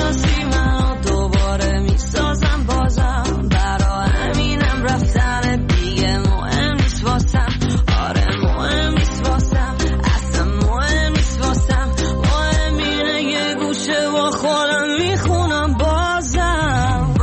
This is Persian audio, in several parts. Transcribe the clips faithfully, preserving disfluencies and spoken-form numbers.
میشناسی منو دوباره میسازم بازم برا همینم رفتن دیگه مهم نیست واسم آره مهم نیست واسم اصلا مهم نیست واسم مهم اینه یه گوشه با خودم میخونم بازم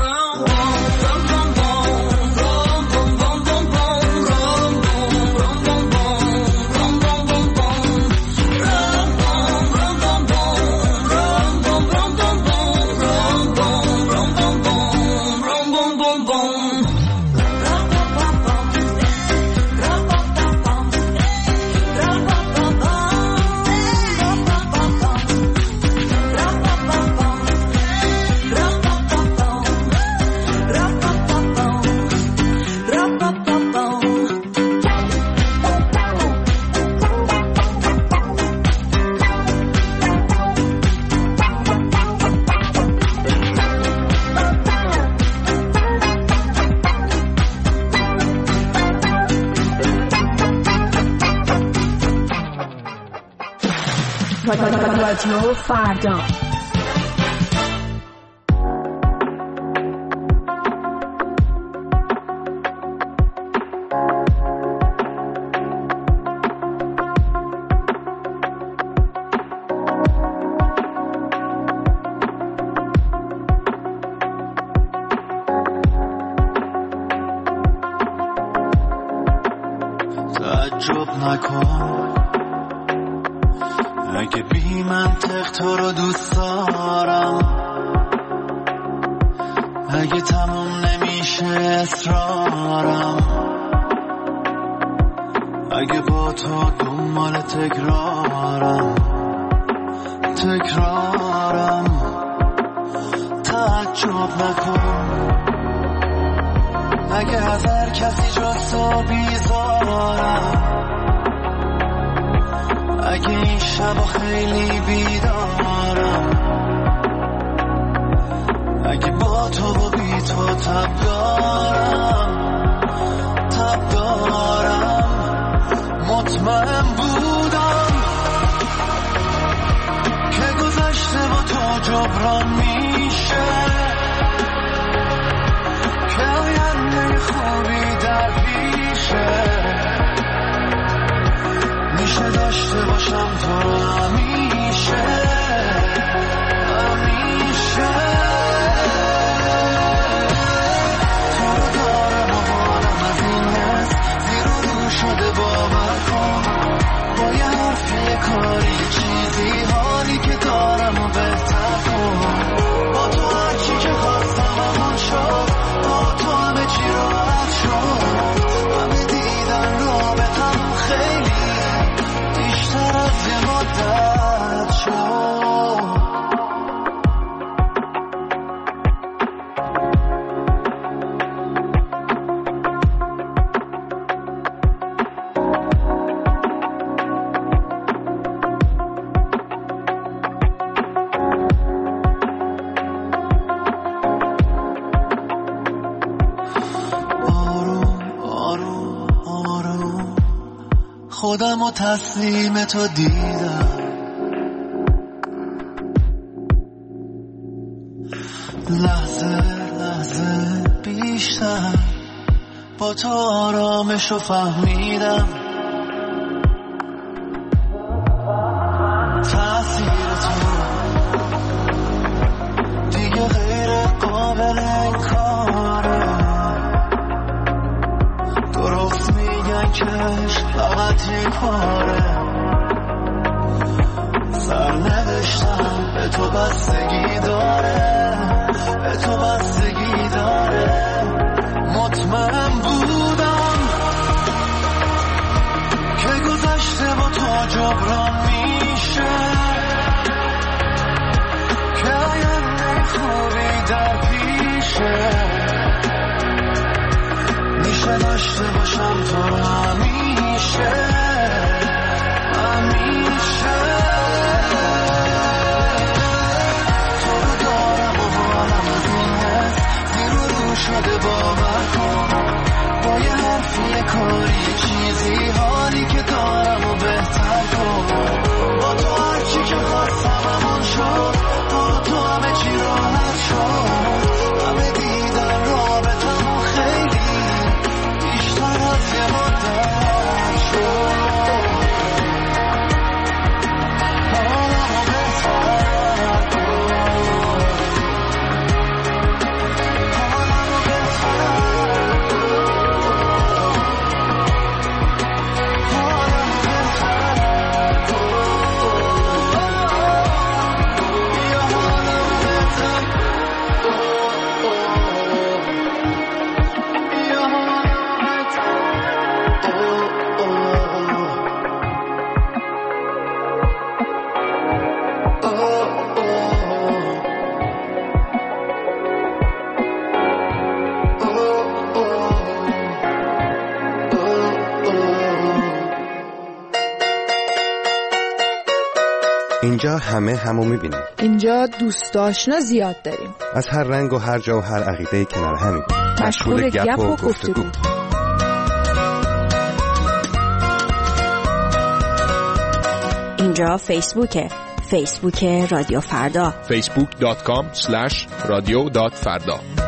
رادیو فردا تعجب نکن اگه بی منطق تو رو دوست دارم اگه تموم نمیشه اصرارم اگه با تو دنبال تکرارم تکرارم تعجب نکن اگه از هر کسی جز تو بیزارم اگه این شبا خیلی بیدارم اگه با تو و بی تو تب دارم تب دارم مطمئن بودم که گذشته با تو جبران میشه که آینده خوبی در پیشه میشه داشته باشم تو رو همیشه همیشه تو رو دارم و حالم از این حس زیر و رو شده باور کن با یه حرف یه کاری چیزی حالی که دارم و بهتر کن با تو هرچی که خواستم همون شد با تو همه چی راحت شد همه دیدن رابطم خیلی بیشتر از یه مدت شد خودم و تسلیم تو دیدم لحظه لحظه بیشتر با تو آرامش رو فهمیدم تأثیر تو دیگه غیر قابل انکاره درست میگن که فقط یک باره سر نوشتم به تو بستگی داره به تو بستگی داره مطمئن بودم که گذشته با تو جبران میشه که آینده خوبی در پیشه میشه داشته باشم تو همیشه همیشه تو رو دارم و حالم از این حس زیر و رو شده باور کن با یه حرف یه کاری چیزی حالی که دارم و بهتر کن با تو هرچی که خواستم همون شد با تو همه چی رو اینجا همه همو میبینیم. اینجا دوست آشنا زیاد داریم. از هر رنگ و هر جا و هر عقیده کنار همیم. مشغول گپ و گفتگو. اینجا فیسبوکه. فیسبوک رادیو فردا. فیسبوک دات کام اسلش رادیو دات فردا.